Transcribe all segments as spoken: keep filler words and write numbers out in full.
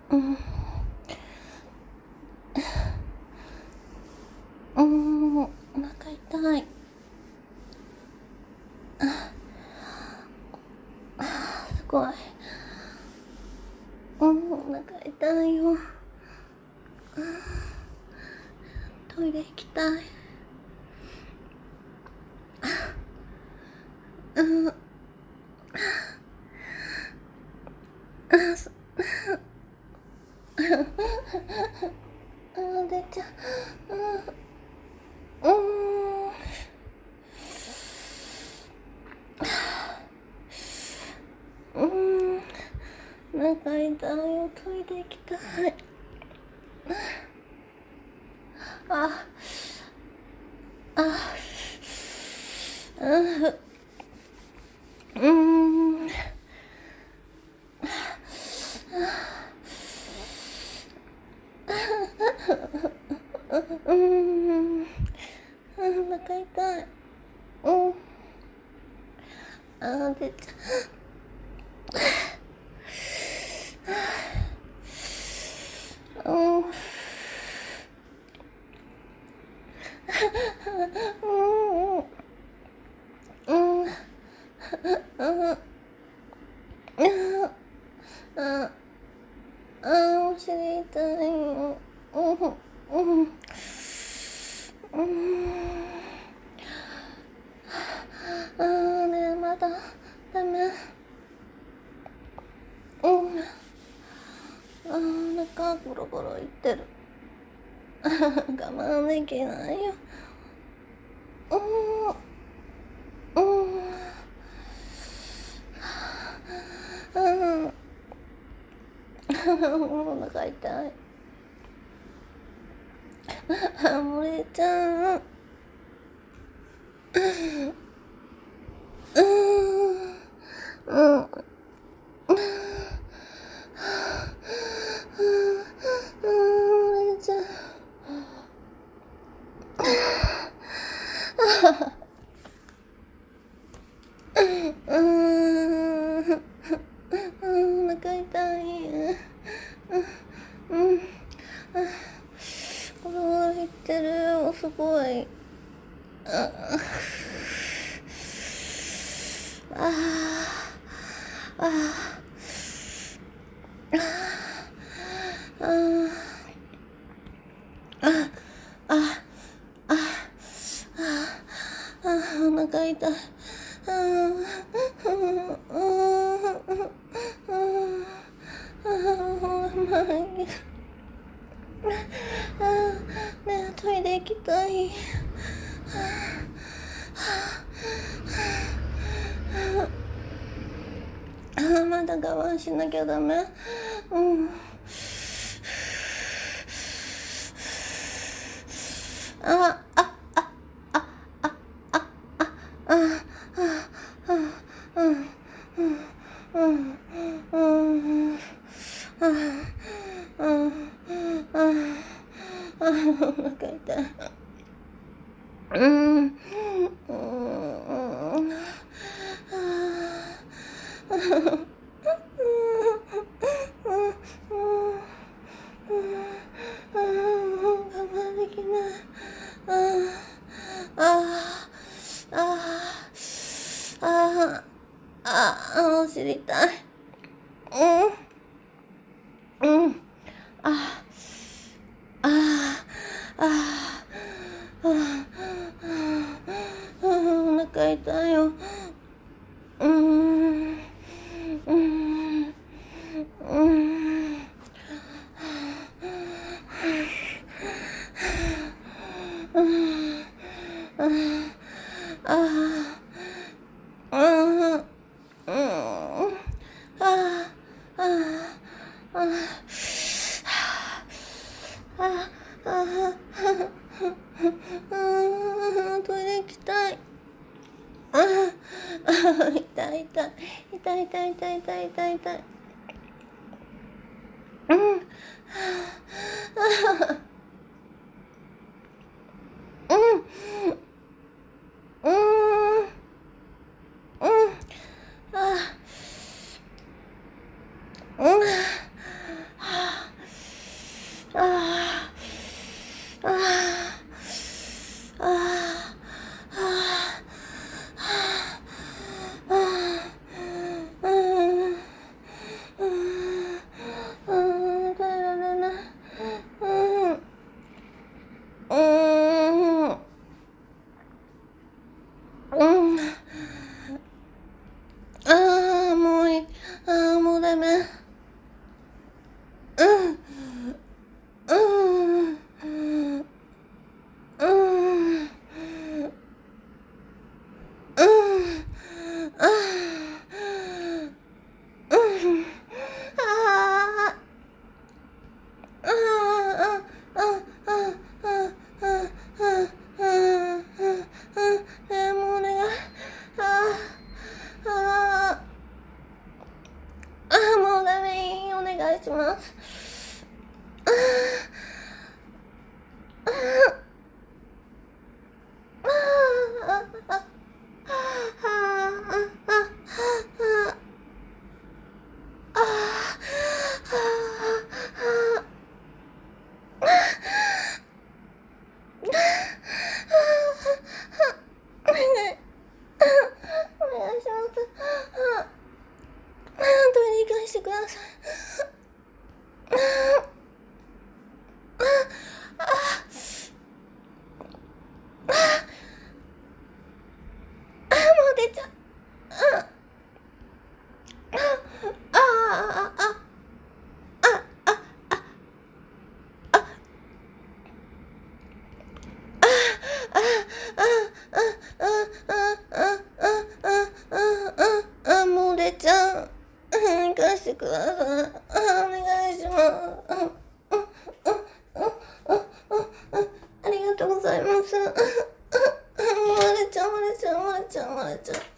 うん、うん、お腹痛い。すごい。うん、お腹痛いよ。トイレ行きたい。うん、あ、そあ、出ちゃう。うん、うん、うん、お腹痛いよ。トイレ行きたい。あ、あ、うん、うん、うん、お腹痛い。うん、あ、出ちゃう。うん、うん、うん、うん、うん、あ、あ、お尻痛いよ。うん、うん、うん、あーね、まだダメ。うん、あー、お腹ゴロゴロいってる。我慢できないよ。うん、うん、うん、お腹痛い。あ、漏れちゃう。うん、うん、漏れちゃう。うん、うん、お腹痛い。うん、うん、ゴロゴロいってるよ、すごい。ああ、ああ、ああ、ああ、ああ、お腹痛い。ああ、うん、うん、うん、うん、ああ、ねえ、トイレ行きたい。ああ、まだ我慢しなきゃダメ。うん。あ、あ、あ、あ、あ、あ、あ、あ、うん、うん、うん、うん、うん、あ、うん、あ、あ、お腹痛い。うん、うん、うん、我慢できない。ああ、ああ、ああ、ああ、知りたい。うん、うん、ああ、ああ、ああ、お腹痛いよ。うん、うん、うん。うん、うん、ああ、うん、うん、ああ、ああ、ああ、ああ、トイレ行きたい。ああ、痛い痛い、痛い痛い痛い痛い痛い痛い。うん、うん、うん、うん、ああ、うん、 いします。してください。もう出ちゃう。ああああもう出ちゃう。行かせてください。お願いします。ありがとうございます。漏れちゃう、漏れちゃう、漏れちゃう、漏れちゃう。漏れちゃうよ。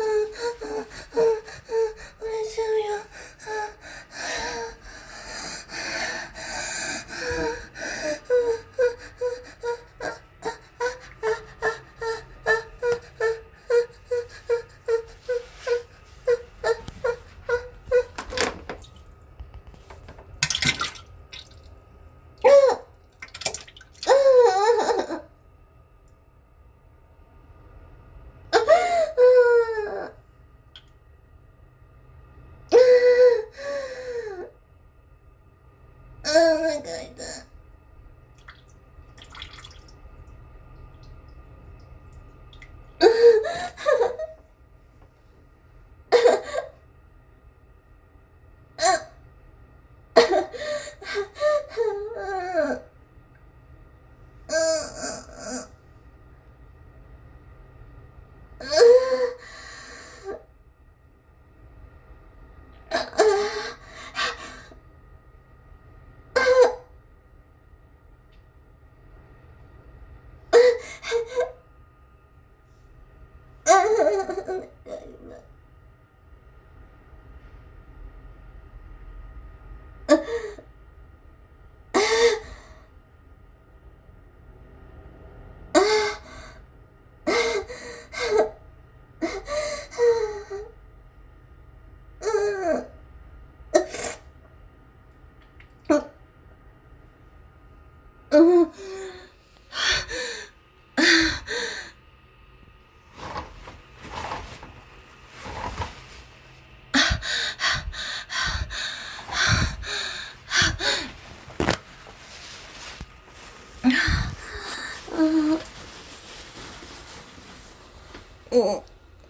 うん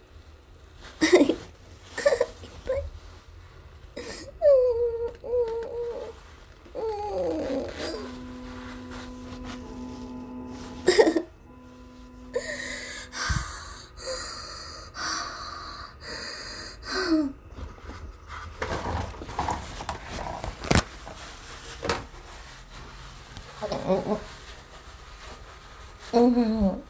うんうん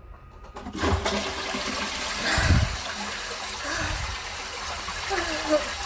うん